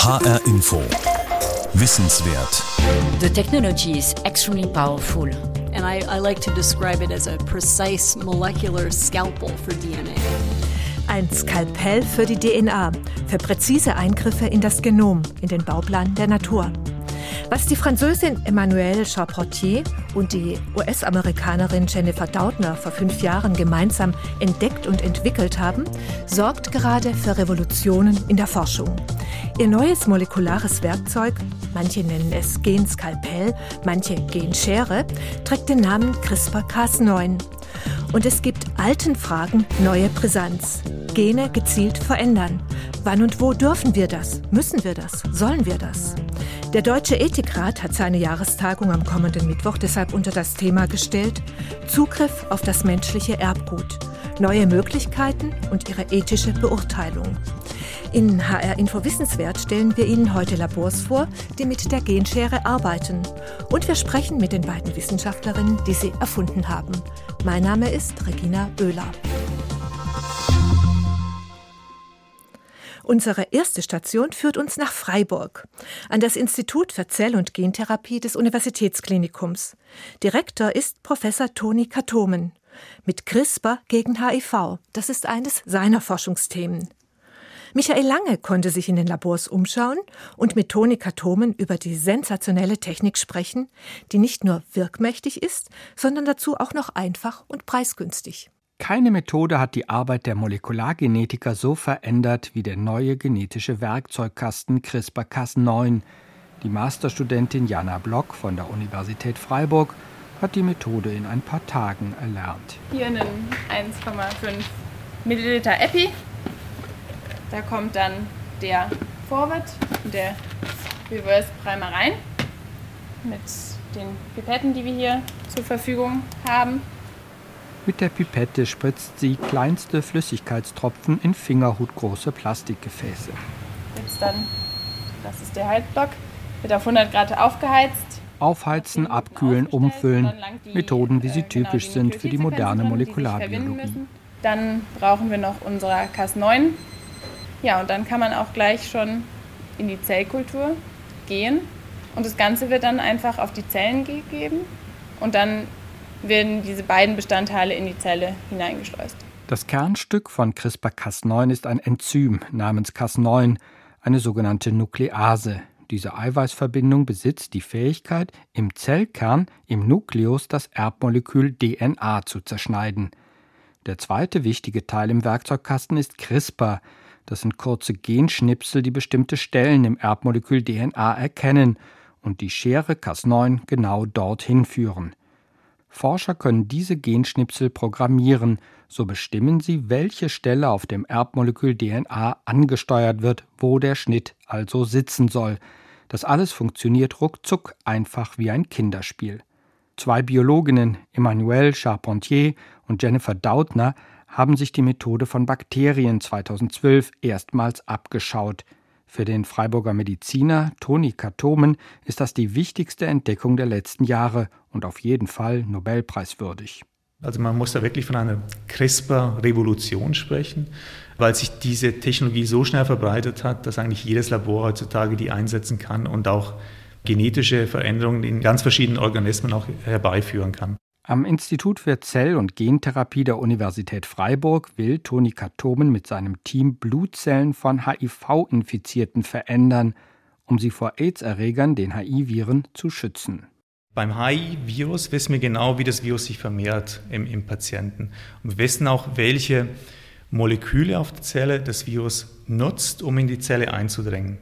HR Info. Wissenswert. The technology is extremely powerful. And I like to describe it as a precise molecular scalpel for DNA. Ein Skalpell für die DNA, für präzise Eingriffe in das Genom, in den Bauplan der Natur. Was die Französin Emmanuelle Charpentier und die US-Amerikanerin Jennifer Doudna vor 5 Jahren gemeinsam entdeckt und entwickelt haben, sorgt gerade für Revolutionen in der Forschung. Ihr neues molekulares Werkzeug, manche nennen es Genskalpell, manche Genschere, trägt den Namen CRISPR-Cas9. Und es gibt alten Fragen neue Brisanz. Gene gezielt verändern. Wann und wo dürfen wir das? Müssen wir das? Sollen wir das? Der Deutsche Ethikrat hat seine Jahrestagung am kommenden Mittwoch deshalb unter das Thema gestellt: Zugriff auf das menschliche Erbgut, neue Möglichkeiten und ihre ethische Beurteilung. In HR Info Wissenswert stellen wir Ihnen heute Labors vor, die mit der Genschere arbeiten. Und wir sprechen mit den beiden Wissenschaftlerinnen, die sie erfunden haben. Mein Name ist Regina Oehler. Unsere erste Station führt uns nach Freiburg, an das Institut für Zell- und Gentherapie des Universitätsklinikums. Direktor ist Professor Toni Katomen. Mit CRISPR gegen HIV, das ist eines seiner Forschungsthemen. Michael Lange konnte sich in den Labors umschauen und mit Toni Katomen über die sensationelle Technik sprechen, die nicht nur wirkmächtig ist, sondern dazu auch noch einfach und preisgünstig. Keine Methode hat die Arbeit der Molekulargenetiker so verändert wie der neue genetische Werkzeugkasten CRISPR-Cas9. Die Masterstudentin Jana Block von der Universität Freiburg hat die Methode in ein paar Tagen erlernt. Hier einen 1,5 Milliliter Epi. Da kommt dann der Forward und der Reverse Primer rein mit den Pipetten, die wir hier zur Verfügung haben. Mit der Pipette spritzt sie kleinste Flüssigkeitstropfen in fingerhutgroße Plastikgefäße. Jetzt dann, das ist der Heizblock, wird auf 100 Grad aufgeheizt. Aufheizen, abkühlen, umfüllen, Methoden, wie sie typisch sind für die moderne Molekularbiologie. Dann brauchen wir noch unser Cas9. Ja, und dann kann man auch gleich schon in die Zellkultur gehen. Und das Ganze wird dann einfach auf die Zellen gegeben und dann werden diese beiden Bestandteile in die Zelle hineingeschleust. Das Kernstück von CRISPR-Cas9 ist ein Enzym namens Cas9, eine sogenannte Nuklease. Diese Eiweißverbindung besitzt die Fähigkeit, im Zellkern, im Nukleus, das Erbmolekül DNA zu zerschneiden. Der zweite wichtige Teil im Werkzeugkasten ist CRISPR. Das sind kurze Genschnipsel, die bestimmte Stellen im Erbmolekül DNA erkennen und die Schere Cas9 genau dorthin führen. Forscher können diese Genschnipsel programmieren, so bestimmen sie, welche Stelle auf dem Erbmolekül DNA angesteuert wird, wo der Schnitt also sitzen soll. Das alles funktioniert ruckzuck, einfach wie ein Kinderspiel. 2 Biologinnen, Emmanuelle Charpentier und Jennifer Doudna, haben sich die Methode von Bakterien 2012 erstmals abgeschaut. Für den Freiburger Mediziner Toni Katomen ist das die wichtigste Entdeckung der letzten Jahre und auf jeden Fall nobelpreiswürdig. Also man muss da wirklich von einer CRISPR-Revolution sprechen, weil sich diese Technologie so schnell verbreitet hat, dass eigentlich jedes Labor heutzutage die einsetzen kann und auch genetische Veränderungen in ganz verschiedenen Organismen auch herbeiführen kann. Am Institut für Zell- und Gentherapie der Universität Freiburg will Toni Katomen mit seinem Team Blutzellen von HIV-Infizierten verändern, um sie vor AIDS-Erregern, den HIV-Viren, zu schützen. Beim HIV-Virus wissen wir genau, wie das Virus sich vermehrt im Patienten. Und wir wissen auch, welche Moleküle auf der Zelle das Virus nutzt, um in die Zelle einzudringen.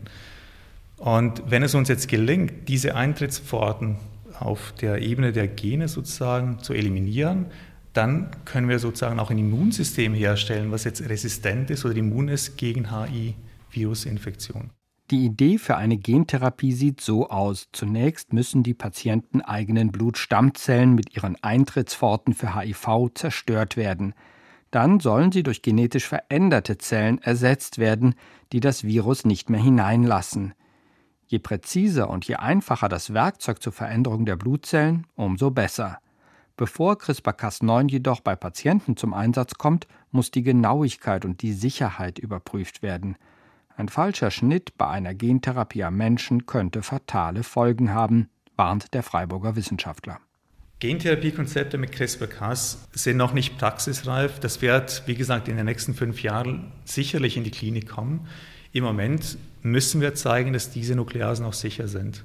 Und wenn es uns jetzt gelingt, diese Eintrittspforten auf der Ebene der Gene sozusagen zu eliminieren, dann können wir sozusagen auch ein Immunsystem herstellen, was jetzt resistent ist oder immun ist gegen HIV-Virusinfektion. Die Idee für eine Gentherapie sieht so aus. Zunächst müssen die Patienten eigenen Blutstammzellen mit ihren Eintrittspforten für HIV zerstört werden. Dann sollen sie durch genetisch veränderte Zellen ersetzt werden, die das Virus nicht mehr hineinlassen. Je präziser und je einfacher das Werkzeug zur Veränderung der Blutzellen, umso besser. Bevor CRISPR-Cas9 jedoch bei Patienten zum Einsatz kommt, muss die Genauigkeit und die Sicherheit überprüft werden. Ein falscher Schnitt bei einer Gentherapie am Menschen könnte fatale Folgen haben, warnt der Freiburger Wissenschaftler. Gentherapiekonzepte mit CRISPR-Cas sind noch nicht praxisreif. Das wird, wie gesagt, in den nächsten 5 Jahren sicherlich in die Klinik kommen. Im Moment müssen wir zeigen, dass diese Nukleasen auch sicher sind.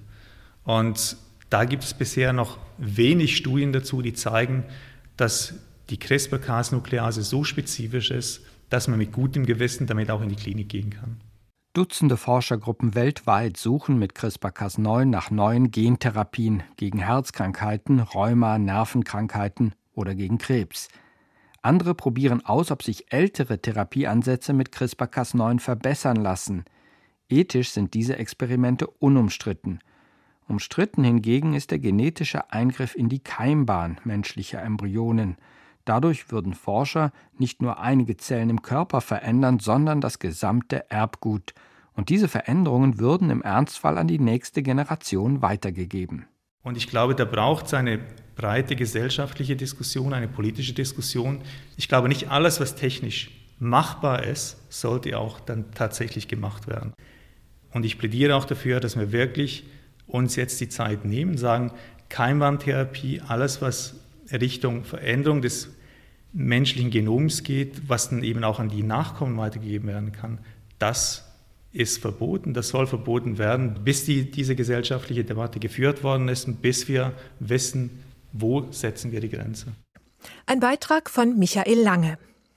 Und da gibt es bisher noch wenig Studien dazu, die zeigen, dass die CRISPR-Cas-Nuklease so spezifisch ist, dass man mit gutem Gewissen damit auch in die Klinik gehen kann. Dutzende Forschergruppen weltweit suchen mit CRISPR-Cas9 nach neuen Gentherapien gegen Herzkrankheiten, Rheuma, Nervenkrankheiten oder gegen Krebs. Andere probieren aus, ob sich ältere Therapieansätze mit CRISPR-Cas9 verbessern lassen. Ethisch sind diese Experimente unumstritten. Umstritten hingegen ist der genetische Eingriff in die Keimbahn menschlicher Embryonen. Dadurch würden Forscher nicht nur einige Zellen im Körper verändern, sondern das gesamte Erbgut. Und diese Veränderungen würden im Ernstfall an die nächste Generation weitergegeben. Und ich glaube, da braucht es eine breite gesellschaftliche Diskussion, eine politische Diskussion. Ich glaube, nicht alles, was technisch machbar ist, sollte auch dann tatsächlich gemacht werden. Und ich plädiere auch dafür, dass wir wirklich uns jetzt die Zeit nehmen, sagen, Keimbahntherapie, alles, was Richtung Veränderung des menschlichen Genoms geht, was dann eben auch an die Nachkommen weitergegeben werden kann, das ist verboten, das soll verboten werden, bis diese gesellschaftliche Debatte geführt worden ist und bis wir wissen, wo setzen wir die Grenze. Ein Beitrag von Michael Lange.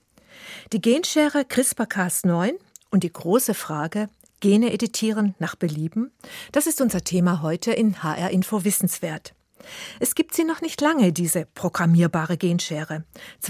Die Genschere CRISPR-Cas9 und die große Frage, Gene editieren nach Belieben, das ist unser Thema heute in HR Info Wissenswert. Es gibt sie noch nicht lange, diese programmierbare Genschere.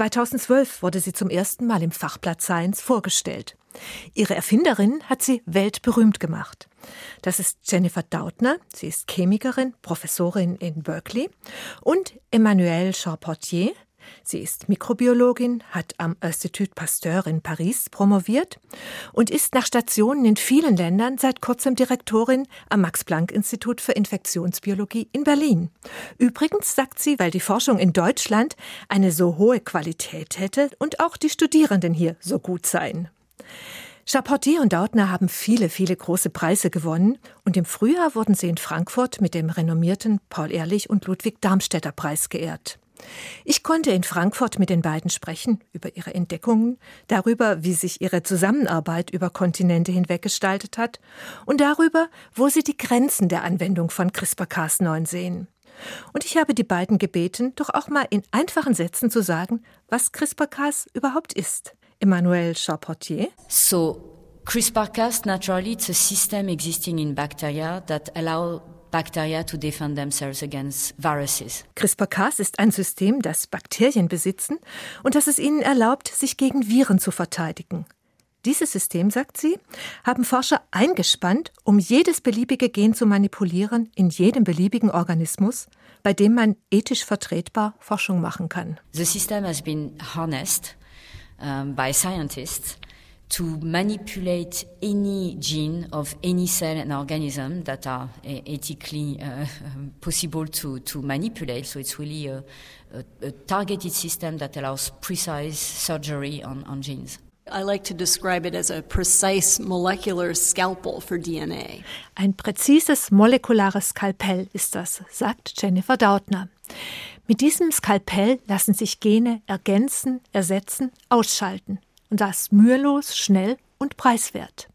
2012 wurde sie zum ersten Mal im Fachblatt Science vorgestellt. Ihre Erfinderin hat sie weltberühmt gemacht. Das ist Jennifer Doudna, sie ist Chemikerin, Professorin in Berkeley, und Emmanuelle Charpentier. Sie ist Mikrobiologin, hat am Institut Pasteur in Paris promoviert und ist nach Stationen in vielen Ländern seit kurzem Direktorin am Max-Planck-Institut für Infektionsbiologie in Berlin. Übrigens, sagt sie, weil die Forschung in Deutschland eine so hohe Qualität hätte und auch die Studierenden hier so gut seien. Charpentier und Doudna haben viele, viele große Preise gewonnen und im Frühjahr wurden sie in Frankfurt mit dem renommierten Paul-Ehrlich- und Ludwig-Darmstädter-Preis geehrt. Ich konnte in Frankfurt mit den beiden sprechen über ihre Entdeckungen, darüber, wie sich ihre Zusammenarbeit über Kontinente hinweg gestaltet hat und darüber, wo sie die Grenzen der Anwendung von CRISPR-Cas9 sehen. Und ich habe die beiden gebeten, doch auch mal in einfachen Sätzen zu sagen, was CRISPR-Cas überhaupt ist. Emmanuelle Charpentier. So, CRISPR-Cas, naturally, it's a system existing in bacteria that allow bacteria to defend themselves against viruses. CRISPR-Cas ist ein System, das Bakterien besitzen und das es ihnen erlaubt, sich gegen Viren zu verteidigen. Dieses System, sagt sie, haben Forscher eingespannt, um jedes beliebige Gen zu manipulieren in jedem beliebigen Organismus, bei dem man ethisch vertretbar Forschung machen kann. The system has been harnessed by scientists to manipulate any gene of any cell and organism that are ethically possible to manipulate. So it's really a targeted system that allows precise surgery on genes. I like to describe it as a precise molecular scalpel for DNA. Ein präzises molekulares Skalpell ist das, sagt Jennifer Doudna. Mit diesem Skalpell lassen sich Gene ergänzen, ersetzen, ausschalten. Und das mühelos, schnell und preiswert.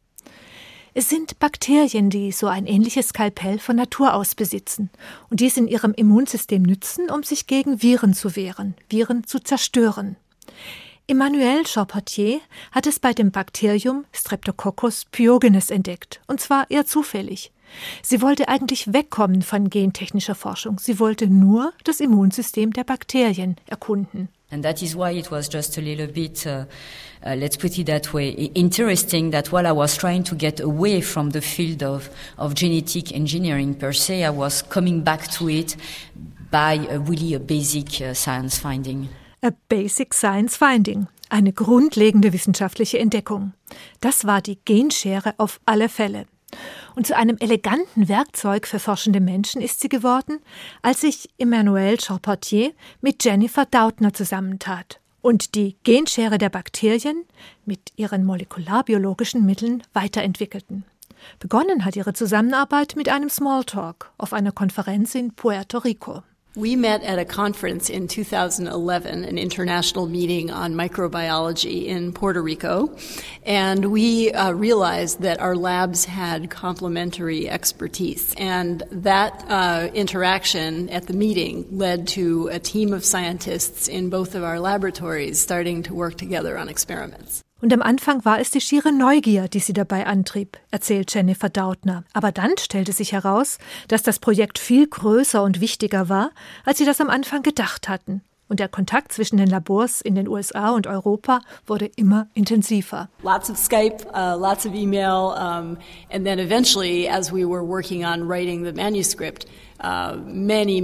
Es sind Bakterien, die so ein ähnliches Skalpell von Natur aus besitzen und dies in ihrem Immunsystem nützen, um sich gegen Viren zu wehren, Viren zu zerstören. Emmanuelle Charpentier hat es bei dem Bakterium Streptococcus pyogenes entdeckt, und zwar eher zufällig. Sie wollte eigentlich wegkommen von gentechnischer Forschung. Sie wollte nur das Immunsystem der Bakterien erkunden. And that is why it was just a little bit, let's put it that way, interesting that while I was trying to get away from the field of genetic engineering per se, I was coming back to it by really a basic science finding. A basic science finding, eine grundlegende wissenschaftliche Entdeckung. Das war die Genschere auf alle Fälle. Und zu einem eleganten Werkzeug für forschende Menschen ist sie geworden, als sich Emmanuelle Charpentier mit Jennifer Doudna zusammentat und die Genschere der Bakterien mit ihren molekularbiologischen Mitteln weiterentwickelten. Begonnen hat ihre Zusammenarbeit mit einem Smalltalk auf einer Konferenz in Puerto Rico. We met at a conference in 2011, an international meeting on microbiology in Puerto Rico, and we realized that our labs had complementary expertise. And that interaction at the meeting led to a team of scientists in both of our laboratories starting to work together on experiments. Und am Anfang war es die schiere Neugier, die sie dabei antrieb, erzählt Jennifer Doudna. Aber dann stellte sich heraus, dass das Projekt viel größer und wichtiger war, als sie das am Anfang gedacht hatten. Und der Kontakt zwischen den Labors in den USA und Europa wurde immer intensiver. Lots of Skype, lots of email, and then eventually, as we were working on writing the manuscript, many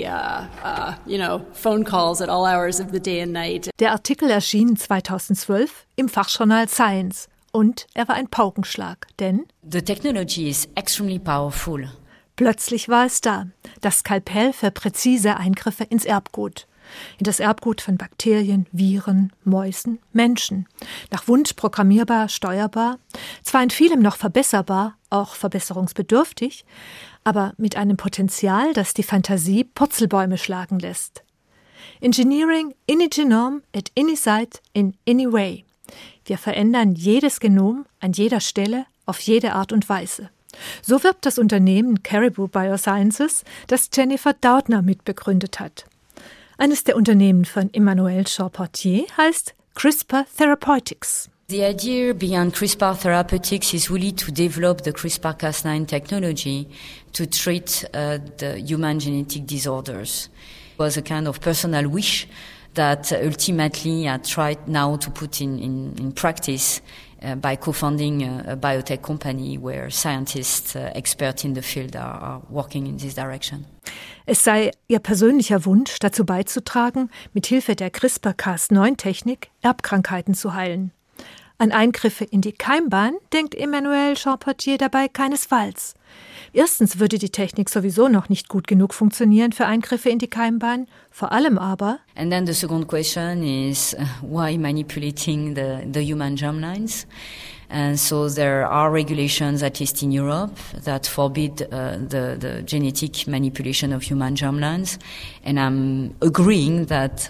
phone calls at all hours of the day and night. Der Artikel erschien 2012 im Fachjournal Science und er war ein Paukenschlag, denn The technology is extremely powerful. Plötzlich war es da, das Skalpell für präzise Eingriffe ins Erbgut. In das Erbgut von Bakterien, Viren, Mäusen, Menschen. Nach Wunsch programmierbar, steuerbar, zwar in vielem noch verbesserbar, auch verbesserungsbedürftig, aber mit einem Potenzial, das die Fantasie Purzelbäume schlagen lässt. Engineering any genome at any site in any way. Wir verändern jedes Genom an jeder Stelle auf jede Art und Weise. So wirbt das Unternehmen Caribou Biosciences, das Jennifer Doudna mitbegründet hat. Eines der Unternehmen von Emmanuelle Charpentier heißt CRISPR Therapeutics. The idea behind CRISPR Therapeutics is really to develop the CRISPR-Cas9 technology to treat the human genetic disorders. It was a kind of personal wish that ultimately I tried now to put in practice by co-founding a biotech company where scientists, experts in the field are working in this direction. Es sei ihr persönlicher Wunsch, dazu beizutragen, mithilfe der CRISPR-Cas9-Technik Erbkrankheiten zu heilen. An Eingriffe in die Keimbahn denkt Emmanuelle Charpentier dabei keinesfalls. Erstens würde die Technik sowieso noch nicht gut genug funktionieren für Eingriffe in die Keimbahn, vor allem aber. And then the second question is why manipulating the human germlines? And so there are regulations, at least in Europe, that forbid the genetic manipulation of human germlines. And I'm agreeing that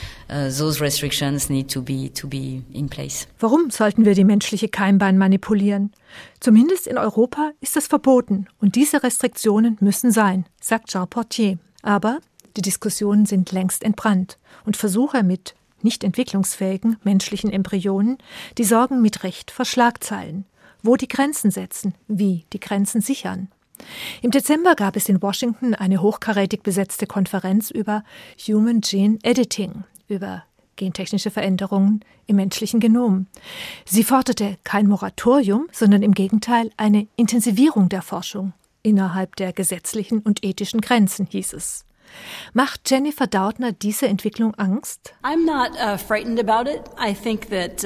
those restrictions need to be in place. Warum sollten wir die menschliche Keimbahn manipulieren? Zumindest in Europa ist das verboten und diese Restriktionen müssen sein, sagt Charpentier. Aber die Diskussionen sind längst entbrannt und Versuche mit nicht entwicklungsfähigen menschlichen Embryonen, die sorgen mit Recht vor Schlagzeilen. Wo die Grenzen setzen, wie die Grenzen sichern. Im Dezember gab es in Washington eine hochkarätig besetzte Konferenz über Human Gene Editing, über gentechnische Veränderungen im menschlichen Genom. Sie forderte kein Moratorium, sondern im Gegenteil eine Intensivierung der Forschung innerhalb der gesetzlichen und ethischen Grenzen, hieß es. Macht Jennifer Doudna diese Entwicklung Angst? I'm not frightened about it. I think that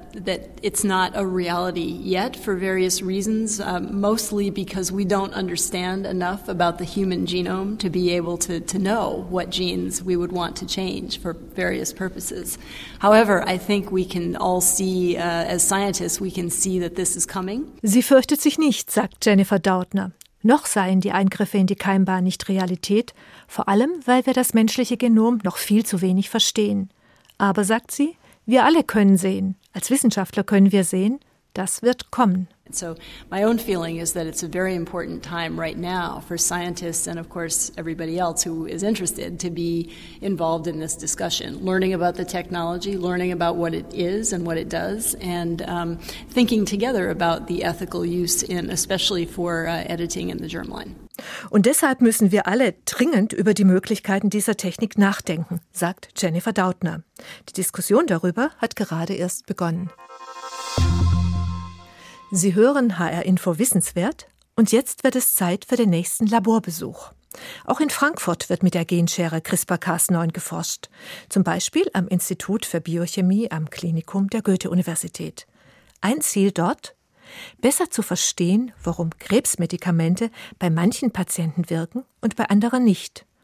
it's not a reality yet for various reasons, mostly because we don't understand enough about the human genome to be able to know what genes we would want to change for various purposes. However, I think we can all see, as scientists, we can see that this is coming. Sie fürchtet sich nicht, sagt Jennifer Doudna. Noch seien die Eingriffe in die Keimbahn nicht Realität, vor allem, weil wir das menschliche Genom noch viel zu wenig verstehen. Aber, sagt sie, wir alle können sehen. Als Wissenschaftler können wir sehen, das wird kommen. So my own feeling is that it's a very important time right now for scientists and of course everybody else who is interested to be involved in this discussion, learning about the technology, learning about what it is and what it does, and thinking together about the ethical use in especially for editing in the germline. Und deshalb müssen wir alle dringend über die Möglichkeiten dieser Technik nachdenken, sagt Jennifer Doudna. Die Diskussion darüber hat gerade erst begonnen. Sie hören HR Info Wissenswert und jetzt wird es Zeit für den nächsten Laborbesuch. Auch in Frankfurt wird mit der Genschere CRISPR-Cas9 geforscht, zum Beispiel am Institut für Biochemie am Klinikum der Goethe-Universität. Ein Ziel dort? Besser zu verstehen, warum Krebsmedikamente bei manchen Patienten wirken und bei anderen nicht.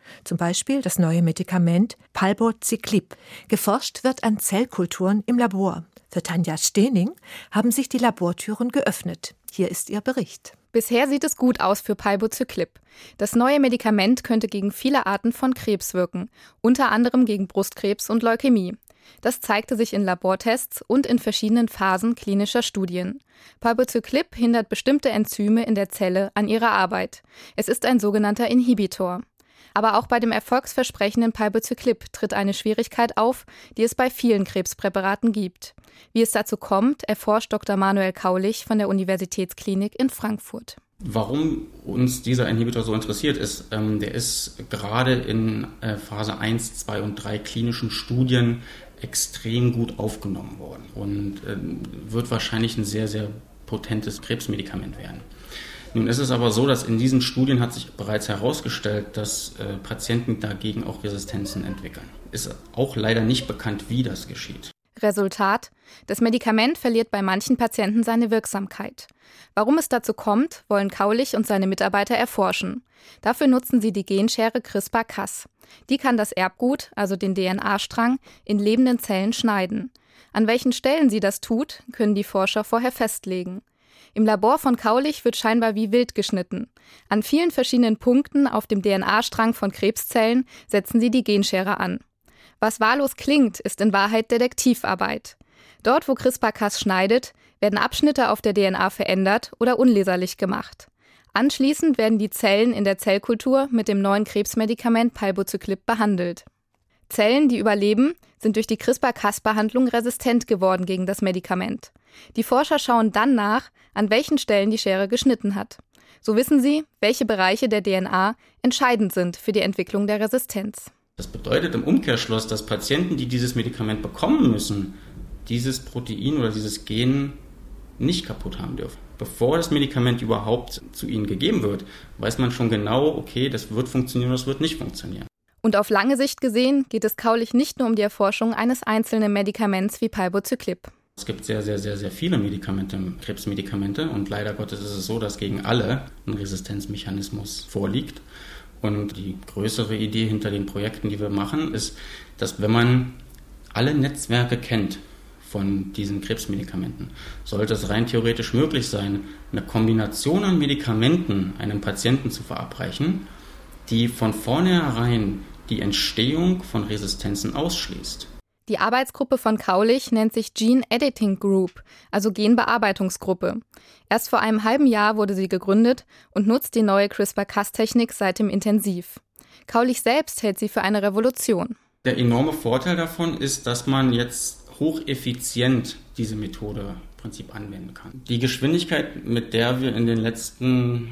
Zum Beispiel das neue Medikament Palbociclib. Geforscht wird an Zellkulturen im Labor. Für Tanja Stening haben sich die Labortüren geöffnet. Hier ist ihr Bericht. Bisher sieht es gut aus für Palbociclib. Das neue Medikament könnte gegen viele Arten von Krebs wirken, unter anderem gegen Brustkrebs und Leukämie. Das zeigte sich in Labortests und in verschiedenen Phasen klinischer Studien. Palbociclib hindert bestimmte Enzyme in der Zelle an ihrer Arbeit. Es ist ein sogenannter Inhibitor. Aber auch bei dem erfolgsversprechenden Palbociclib tritt eine Schwierigkeit auf, die es bei vielen Krebspräparaten gibt. Wie es dazu kommt, erforscht Dr. Manuel Kaulich von der Universitätsklinik in Frankfurt. Warum uns dieser Inhibitor so interessiert ist, der ist gerade in Phase 1, 2 und 3 klinischen Studien extrem gut aufgenommen worden und wird wahrscheinlich ein sehr, sehr potentes Krebsmedikament werden. Nun ist es aber so, dass in diesen Studien hat sich bereits herausgestellt, dass Patienten dagegen auch Resistenzen entwickeln. Ist auch leider nicht bekannt, wie das geschieht. Resultat: Das Medikament verliert bei manchen Patienten seine Wirksamkeit. Warum es dazu kommt, wollen Kaulich und seine Mitarbeiter erforschen. Dafür nutzen sie die Genschere CRISPR-Cas. Die kann das Erbgut, also den DNA-Strang, in lebenden Zellen schneiden. An welchen Stellen sie das tut, können die Forscher vorher festlegen. Im Labor von Kaulich wird scheinbar wie wild geschnitten. An vielen verschiedenen Punkten auf dem DNA-Strang von Krebszellen setzen sie die Genschere an. Was wahllos klingt, ist in Wahrheit Detektivarbeit. Dort, wo CRISPR-Cas schneidet, werden Abschnitte auf der DNA verändert oder unleserlich gemacht. Anschließend werden die Zellen in der Zellkultur mit dem neuen Krebsmedikament Palbociclib behandelt. Zellen, die überleben, sind durch die CRISPR-Cas-Behandlung resistent geworden gegen das Medikament. Die Forscher schauen dann nach, an welchen Stellen die Schere geschnitten hat. So wissen sie, welche Bereiche der DNA entscheidend sind für die Entwicklung der Resistenz. Das bedeutet im Umkehrschluss, dass Patienten, die dieses Medikament bekommen müssen, dieses Protein oder dieses Gen nicht kaputt haben dürfen. Bevor das Medikament überhaupt zu ihnen gegeben wird, weiß man schon genau, okay, das wird funktionieren oder das wird nicht funktionieren. Und auf lange Sicht gesehen geht es Kaulich nicht nur um die Erforschung eines einzelnen Medikaments wie Palbociclib. Es gibt sehr, sehr, sehr, sehr viele Medikamente, Krebsmedikamente, und leider Gottes ist es so, dass gegen alle ein Resistenzmechanismus vorliegt. Und die größere Idee hinter den Projekten, die wir machen, ist, dass wenn man alle Netzwerke kennt von diesen Krebsmedikamenten, sollte es rein theoretisch möglich sein, eine Kombination an Medikamenten einem Patienten zu verabreichen, die von vornherein die Entstehung von Resistenzen ausschließt. Die Arbeitsgruppe von Kaulich nennt sich Gene Editing Group, also Genbearbeitungsgruppe. Erst vor einem halben Jahr wurde sie gegründet und nutzt die neue CRISPR-Cas-Technik seitdem intensiv. Kaulich selbst hält sie für eine Revolution. Der enorme Vorteil davon ist, dass man jetzt hocheffizient diese Methode im Prinzip anwenden kann. Die Geschwindigkeit, mit der wir in den letzten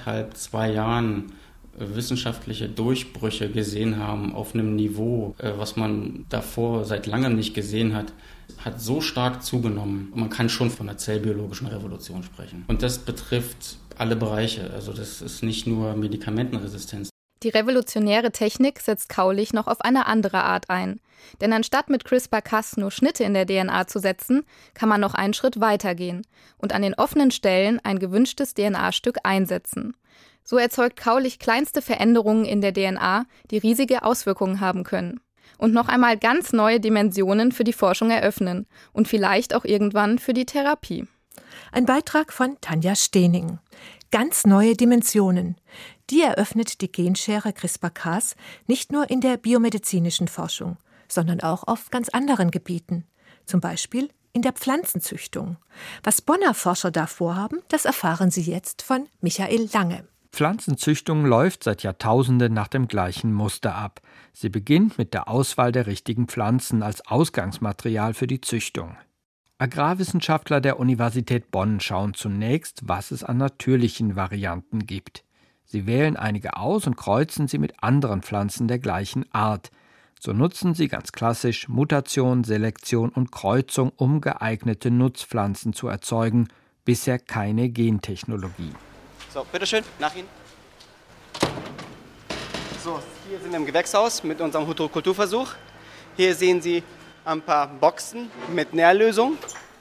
2 Jahren wissenschaftliche Durchbrüche gesehen haben auf einem Niveau, was man davor seit langem nicht gesehen hat, hat so stark zugenommen. Man kann schon von einer zellbiologischen Revolution sprechen. Und das betrifft alle Bereiche. Also das ist nicht nur Medikamentenresistenz. Die revolutionäre Technik setzt Kaulich noch auf eine andere Art ein. Denn anstatt mit CRISPR-Cas nur Schnitte in der DNA zu setzen, kann man noch einen Schritt weitergehen und an den offenen Stellen ein gewünschtes DNA-Stück einsetzen. So erzeugt Kaulich kleinste Veränderungen in der DNA, die riesige Auswirkungen haben können. Und noch einmal ganz neue Dimensionen für die Forschung eröffnen und vielleicht auch irgendwann für die Therapie. Ein Beitrag von Tanja Stening. Ganz neue Dimensionen. Die eröffnet die Genschere CRISPR-Cas nicht nur in der biomedizinischen Forschung, sondern auch auf ganz anderen Gebieten. Zum Beispiel in der Pflanzenzüchtung. Was Bonner Forscher da vorhaben, das erfahren Sie jetzt von Michael Lange. Pflanzenzüchtung läuft seit Jahrtausenden nach dem gleichen Muster ab. Sie beginnt mit der Auswahl der richtigen Pflanzen als Ausgangsmaterial für die Züchtung. Agrarwissenschaftler der Universität Bonn schauen zunächst, was es an natürlichen Varianten gibt. Sie wählen einige aus und kreuzen sie mit anderen Pflanzen der gleichen Art. So nutzen sie ganz klassisch Mutation, Selektion und Kreuzung, um geeignete Nutzpflanzen zu erzeugen. Bisher keine Gentechnologie. So, bitteschön, nach Ihnen. So, hier sind wir im Gewächshaus mit unserem Heterokulturversuch. Hier sehen Sie ein paar Boxen mit Nährlösung.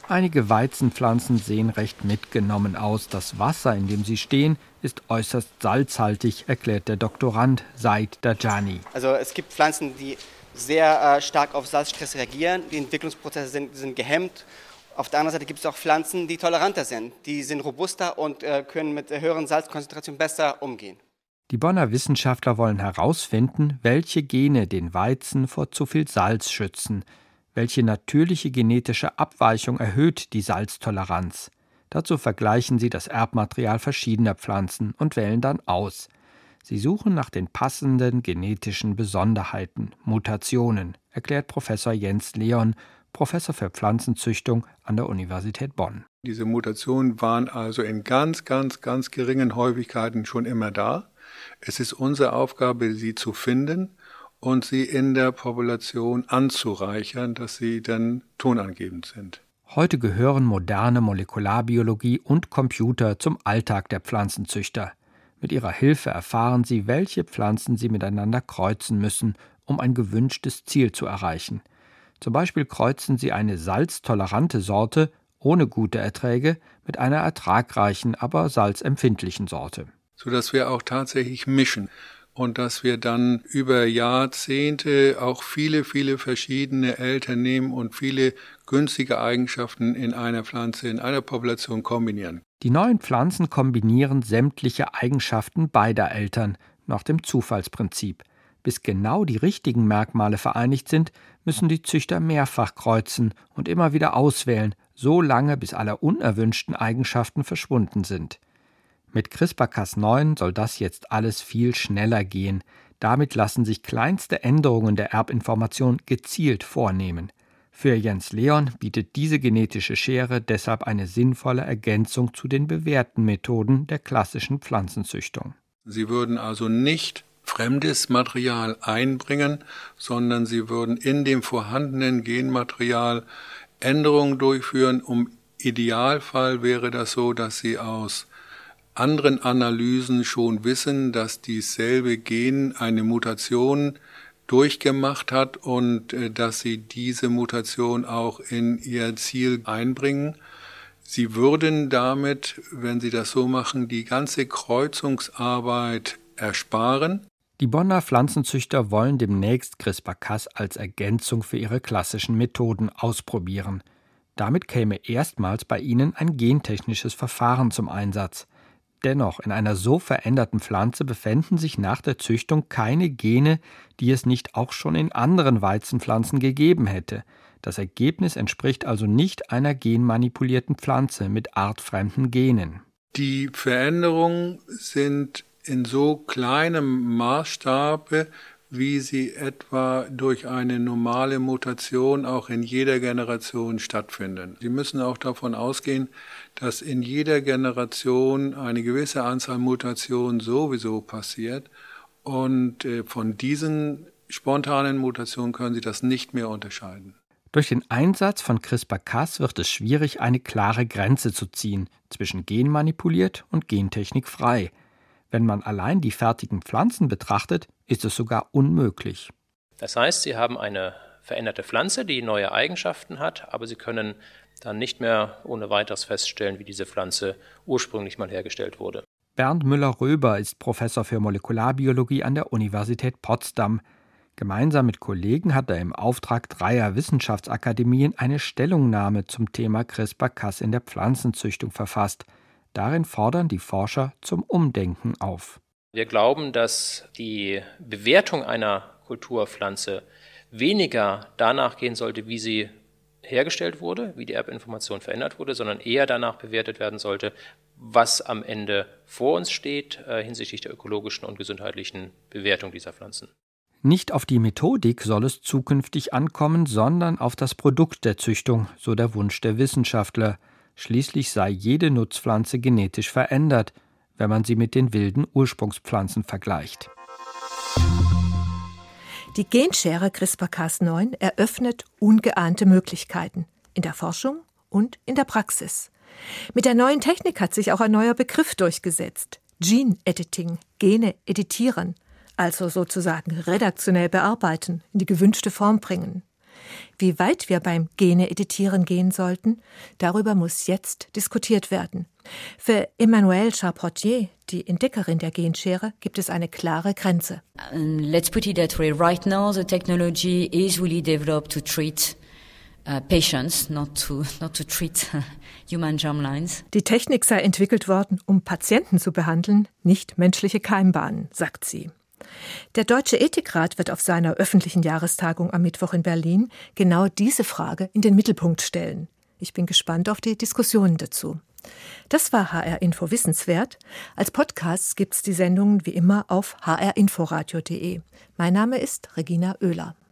Einige Weizenpflanzen sehen recht mitgenommen aus. Das Wasser, in dem sie stehen, ist äußerst salzhaltig, erklärt der Doktorand Said Dajani. Also es gibt Pflanzen, die sehr stark auf Salzstress reagieren. Die Entwicklungsprozesse sind gehemmt. Auf der anderen Seite gibt es auch Pflanzen, die toleranter sind. Die sind robuster und können mit höheren Salzkonzentrationen besser umgehen. Die Bonner Wissenschaftler wollen herausfinden, welche Gene den Weizen vor zu viel Salz schützen. Welche natürliche genetische Abweichung erhöht die Salztoleranz? Dazu vergleichen sie das Erbmaterial verschiedener Pflanzen und wählen dann aus. Sie suchen nach den passenden genetischen Besonderheiten, Mutationen, erklärt Professor Jens Leon, Professor für Pflanzenzüchtung an der Universität Bonn. Diese Mutationen waren also in ganz geringen Häufigkeiten schon immer da. Es ist unsere Aufgabe, sie zu finden und sie in der Population anzureichern, dass sie dann tonangebend sind. Heute gehören moderne Molekularbiologie und Computer zum Alltag der Pflanzenzüchter. Mit ihrer Hilfe erfahren sie, welche Pflanzen sie miteinander kreuzen müssen, um ein gewünschtes Ziel zu erreichen. Zum Beispiel kreuzen sie eine salztolerante Sorte ohne gute Erträge mit einer ertragreichen, aber salzempfindlichen Sorte. Sodass wir auch tatsächlich mischen und dass wir dann über Jahrzehnte auch viele verschiedene Eltern nehmen und viele günstige Eigenschaften in einer Pflanze, in einer Population kombinieren. Die neuen Pflanzen kombinieren sämtliche Eigenschaften beider Eltern nach dem Zufallsprinzip. Bis genau die richtigen Merkmale vereinigt sind, müssen die Züchter mehrfach kreuzen und immer wieder auswählen, so lange bis alle unerwünschten Eigenschaften verschwunden sind. Mit CRISPR-Cas9 soll das jetzt alles viel schneller gehen. Damit lassen sich kleinste Änderungen der Erbinformation gezielt vornehmen. Für Jens Leon bietet diese genetische Schere deshalb eine sinnvolle Ergänzung zu den bewährten Methoden der klassischen Pflanzenzüchtung. Sie würden also nicht fremdes Material einbringen, sondern sie würden in dem vorhandenen Genmaterial Änderungen durchführen. Im Idealfall wäre das so, dass sie aus anderen Analysen schon wissen, dass dieselbe Gen eine Mutation durchgemacht hat und dass sie diese Mutation auch in ihr Ziel einbringen. Sie würden damit, wenn sie das so machen, die ganze Kreuzungsarbeit ersparen. Die Bonner Pflanzenzüchter wollen demnächst CRISPR-Cas als Ergänzung für ihre klassischen Methoden ausprobieren. Damit käme erstmals bei ihnen ein gentechnisches Verfahren zum Einsatz. Dennoch, in einer so veränderten Pflanze befänden sich nach der Züchtung keine Gene, die es nicht auch schon in anderen Weizenpflanzen gegeben hätte. Das Ergebnis entspricht also nicht einer genmanipulierten Pflanze mit artfremden Genen. Die Veränderungen sind in so kleinem Maßstab, wie sie etwa durch eine normale Mutation auch in jeder Generation stattfinden. Sie müssen auch davon ausgehen, dass in jeder Generation eine gewisse Anzahl Mutationen sowieso passiert und von diesen spontanen Mutationen können Sie das nicht mehr unterscheiden. Durch den Einsatz von CRISPR-Cas wird es schwierig, eine klare Grenze zu ziehen zwischen genmanipuliert und gentechnikfrei. Wenn man allein die fertigen Pflanzen betrachtet, ist es sogar unmöglich. Das heißt, Sie haben eine veränderte Pflanze, die neue Eigenschaften hat, aber Sie können dann nicht mehr ohne weiteres feststellen, wie diese Pflanze ursprünglich mal hergestellt wurde. Bernd Müller-Röber ist Professor für Molekularbiologie an der Universität Potsdam. Gemeinsam mit Kollegen hat er im Auftrag 3 Wissenschaftsakademien eine Stellungnahme zum Thema CRISPR-Cas in der Pflanzenzüchtung verfasst. Darin fordern die Forscher zum Umdenken auf. Wir glauben, dass die Bewertung einer Kulturpflanze weniger danach gehen sollte, wie sie hergestellt wurde, wie die Erbinformation verändert wurde, sondern eher danach bewertet werden sollte, was am Ende vor uns steht hinsichtlich der ökologischen und gesundheitlichen Bewertung dieser Pflanzen. Nicht auf die Methodik soll es zukünftig ankommen, sondern auf das Produkt der Züchtung, so der Wunsch der Wissenschaftler. Schließlich sei jede Nutzpflanze genetisch verändert, wenn man sie mit den wilden Ursprungspflanzen vergleicht. Die Genschere CRISPR-Cas9 eröffnet ungeahnte Möglichkeiten in der Forschung und in der Praxis. Mit der neuen Technik hat sich auch ein neuer Begriff durchgesetzt: Gene Editing, Gene editieren, also sozusagen redaktionell bearbeiten, in die gewünschte Form bringen. Wie weit wir beim Gene-Editieren gehen sollten, darüber muss jetzt diskutiert werden. Für Emmanuelle Charpentier, die Entdeckerin der Genschere, gibt es eine klare Grenze. Let's put it that way. Right now, the technology is really developed to treat patients, not to treat human germlines. Die Technik sei entwickelt worden, um Patienten zu behandeln, nicht menschliche Keimbahnen, sagt sie. Der Deutsche Ethikrat wird auf seiner öffentlichen Jahrestagung am Mittwoch in Berlin genau diese Frage in den Mittelpunkt stellen. Ich bin gespannt auf die Diskussionen dazu. Das war HR Info Wissenswert. Als Podcast gibt's die Sendungen wie immer auf hrinforadio.de. Mein Name ist Regina Oehler.